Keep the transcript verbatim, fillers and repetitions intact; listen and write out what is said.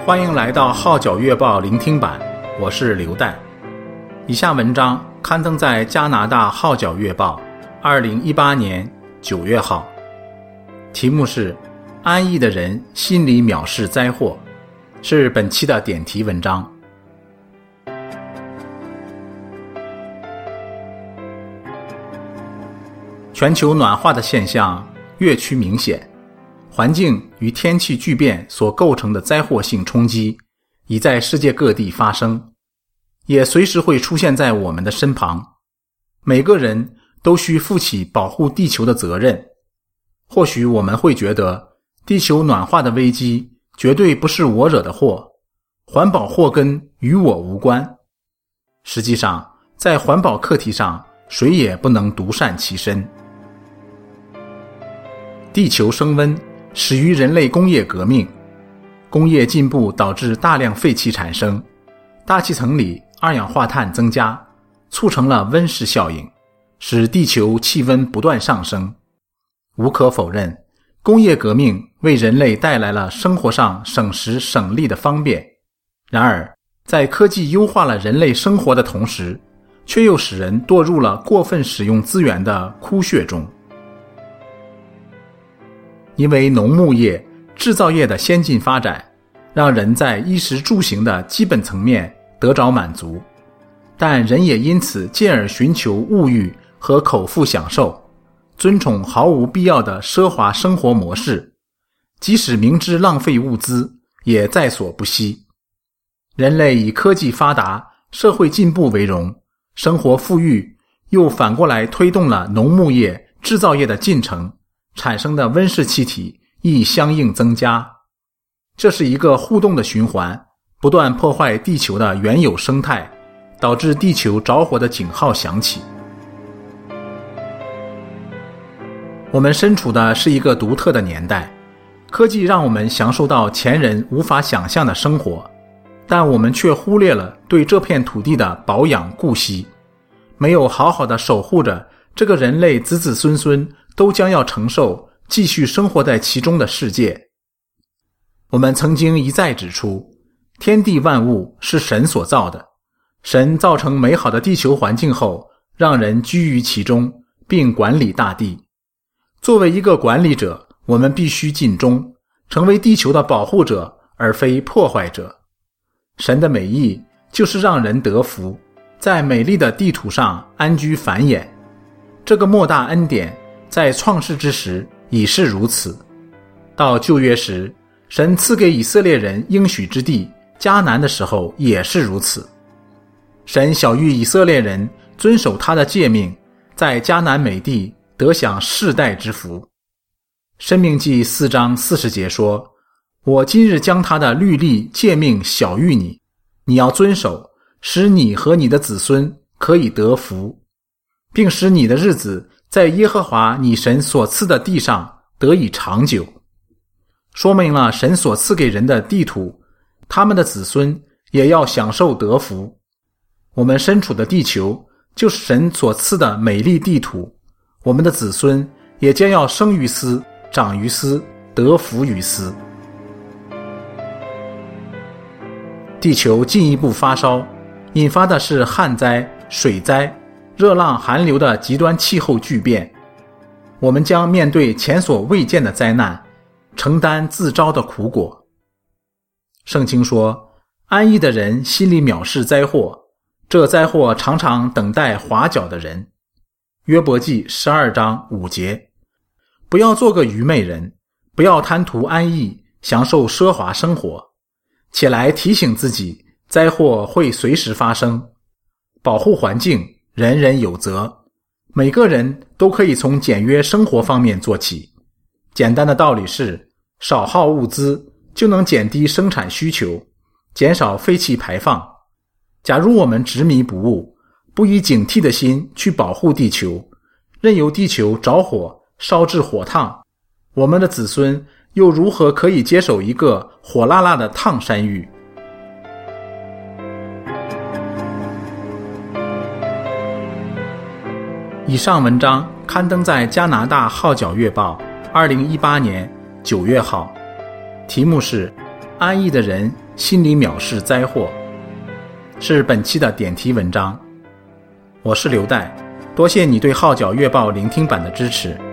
欢迎来到号角月报聆听版，我是刘旦。以下文章刊登在加拿大号角月报二零一八年九月号，题目是安逸的人心里藐视灾祸，是本期的点题文章。全球暖化的现象越趋明显，环境与天气巨变所构成的灾祸性冲击已在世界各地发生，也随时会出现在我们的身旁。每个人都需负起保护地球的责任。或许我们会觉得地球暖化的危机绝对不是我惹的祸，环保祸根与我无关。实际上，在环保课题上，谁也不能独善其身。地球升温始于人类工业革命，工业进步导致大量废气产生，大气层里二氧化碳增加，促成了温室效应，使地球气温不断上升。无可否认，工业革命为人类带来了生活上省时省力的方便，然而在科技优化了人类生活的同时，却又使人堕入了过分使用资源的枯穴中。因为农牧业、制造业的先进发展，让人在衣食住行的基本层面得着满足，但人也因此进而寻求物欲和口腹享受，尊崇毫无必要的奢华生活模式，即使明知浪费物资，也在所不惜。人类以科技发达、社会进步为荣，生活富裕，又反过来推动了农牧业、制造业的进程，产生的温室气体亦相应增加。这是一个互动的循环，不断破坏地球的原有生态，导致地球着火的警号响起。我们身处的是一个独特的年代，科技让我们享受到前人无法想象的生活，但我们却忽略了对这片土地的保养顾惜，没有好好的守护着这个人类子子孙孙都将要承受继续生活在其中的世界。我们曾经一再指出，天地万物是神所造的，神造成美好的地球环境后，让人居于其中，并管理大地。作为一个管理者，我们必须尽忠，成为地球的保护者，而非破坏者。神的美意就是让人得福，在美丽的地图上安居繁衍。这个莫大恩典在创世之时已是如此，到旧约时，神赐给以色列人应许之地迦南的时候也是如此。神晓谕以色列人遵守他的诫命，在迦南美地得享世代之福。申命记四章四十节说，我今日将他的律例诫命晓谕你，你要遵守，使你和你的子孙可以得福，并使你的日子在耶和华你神所赐的地上得以长久。说明了神所赐给人的地土，他们的子孙也要享受得福。我们身处的地球就是神所赐的美丽地土，我们的子孙也将要生于斯，长于斯，得福于斯。地球进一步发烧，引发的是旱灾、水灾、热浪、寒流的极端气候巨变。我们将面对前所未见的灾难，承担自招的苦果。圣经说，安逸的人心里藐视灾祸，这灾祸常常等待滑脚的人。约伯记十二章五节。不要做个愚昧人，不要贪图安逸，享受奢华生活，且来提醒自己，灾祸会随时发生。保护环境，人人有责，每个人都可以从简约生活方面做起。简单的道理是，少耗物资就能减低生产需求，减少废气排放。假如我们执迷不悟，不以警惕的心去保护地球，任由地球着火烧至火烫，我们的子孙又如何可以接手一个火辣辣的烫山芋？以上文章刊登在加拿大号角月报二零一八年九月号，题目是安逸的人心里藐视灾祸，是本期的点题文章。我是刘岱，多谢你对号角月报聆听版的支持。